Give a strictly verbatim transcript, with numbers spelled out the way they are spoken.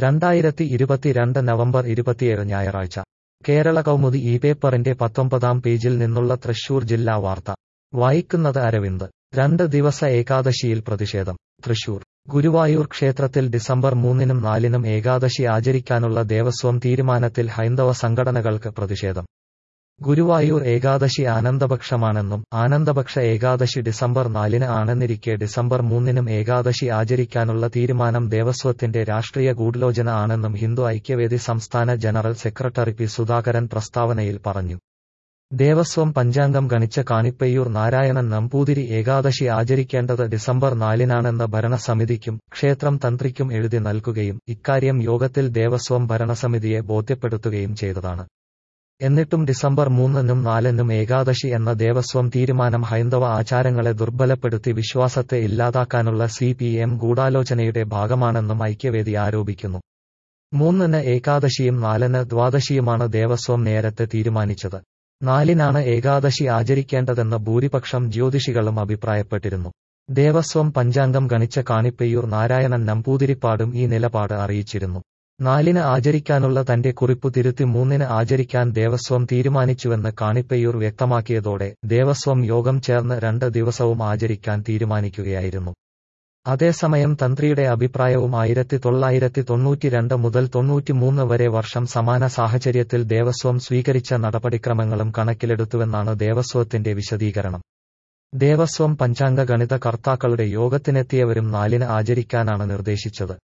രണ്ടായിരത്തി ഇരുപത്തിരണ്ട് നവംബർ ഇരുപത്തിയേഴ് ഞായറാഴ്ച കേരള കൗമുദി ഈ പേപ്പറിന്റെ പത്തൊമ്പതാം പേജിൽ നിന്നുള്ള തൃശൂർ ജില്ലാ വാർത്ത വായിക്കുന്നത് അരവിന്ദ്. രണ്ട് ദിവസ ഏകാദശിയിൽ പ്രതിഷേധം. തൃശൂർ ഗുരുവായൂർ ക്ഷേത്രത്തിൽ ഡിസംബർ മൂന്നിനും നാലിനും ഏകാദശി ആചരിക്കാനുള്ള ദേവസ്വം തീരുമാനത്തിൽ ഹൈന്ദവ സംഘടനകൾക്ക് പ്രതിഷേധം. ഗുരുവായൂർ ഏകാദശി ആനന്ദപക്ഷമാണെന്നും ആനന്ദപക്ഷ ഏകാദശി ഡിസംബർ നാലിന് ആണെന്നിരിക്കെ ഡിസംബർ മൂന്നിനും ഏകാദശി ആചരിക്കാനുള്ള തീരുമാനം ദേവസ്വത്തിന്റെ രാഷ്ട്രീയ ഗൂഢാലോചന ആണെന്നും ഹിന്ദു ഐക്യവേദി സംസ്ഥാന ജനറൽ സെക്രട്ടറി പി സുധാകരൻ പ്രസ്താവനയിൽ പറഞ്ഞു. ദേവസ്വം പഞ്ചാംഗം ഗണിച്ച കാണിപ്പയ്യൂർ നാരായണൻ നമ്പൂതിരി ഏകാദശി ആചരിക്കേണ്ടത് ഡിസംബർ നാലിനാണെന്ന് ഭരണസമിതിക്കും ക്ഷേത്രം തന്ത്രിക്കും എഴുതി നൽകുകയും ഇക്കാര്യം യോഗത്തിൽ ദേവസ്വം ഭരണസമിതിയെ ബോധ്യപ്പെടുത്തുകയും ചെയ്തതാണ്. എന്നിട്ടും ഡിസംബർ മൂന്നിനും നാലിനും ഏകാദശി എന്ന ദേവസ്വം തീരുമാനം ഹൈന്ദവ ആചാരങ്ങളെ ദുർബലപ്പെടുത്തി വിശ്വാസത്തെ ഇല്ലാതാക്കാനുള്ള സി പി എം ഗൂഢാലോചനയുടെ ഭാഗമാണെന്നും ഐക്യവേദി ആരോപിക്കുന്നു. മൂന്നിന് ഏകാദശിയും നാലിന് ദ്വാദശിയുമാണ് ദേവസ്വം നേരത്തെ തീരുമാനിച്ചത്. നാലിനാണ് ഏകാദശി ആചരിക്കേണ്ടതെന്ന് ഭൂരിപക്ഷം ജ്യോതിഷികളും അഭിപ്രായപ്പെട്ടിരുന്നു. ദേവസ്വം പഞ്ചാംഗം ഗണിച്ച കാണിപ്പയ്യൂർ നാരായണൻ നമ്പൂതിരിപ്പാടും ഈ നിലപാട് അറിയിച്ചിരുന്നു. നാലിന് ആചരിക്കാനുള്ള തന്റെ കുറിപ്പ് തിരുത്തി മൂന്നിന് ആചരിക്കാൻ ദേവസ്വം തീരുമാനിച്ചുവെന്ന് കാണിപ്പയ്യൂർ വ്യക്തമാക്കിയതോടെ ദേവസ്വം യോഗം ചേർന്ന് രണ്ട് ദിവസവും ആചരിക്കാൻ തീരുമാനിക്കുകയായിരുന്നു. അതേസമയം തന്ത്രിയുടെ അഭിപ്രായവും ആയിരത്തി തൊള്ളായിരത്തി തൊണ്ണൂറ്റിരണ്ട് മുതൽ തൊണ്ണൂറ്റിമൂന്ന് വരെ വർഷം സമാന സാഹചര്യത്തിൽ ദേവസ്വം സ്വീകരിച്ച നടപടിക്രമങ്ങളും കണക്കിലെടുത്തുവെന്നാണ് ദേവസ്വത്തിന്റെ വിശദീകരണം. ദേവസ്വം പഞ്ചാംഗ ഗണിത കർത്താക്കളുടെ യോഗത്തിനെത്തിയവരും നാലിന് ആചരിക്കാനാണ് നിർദ്ദേശിച്ചത്.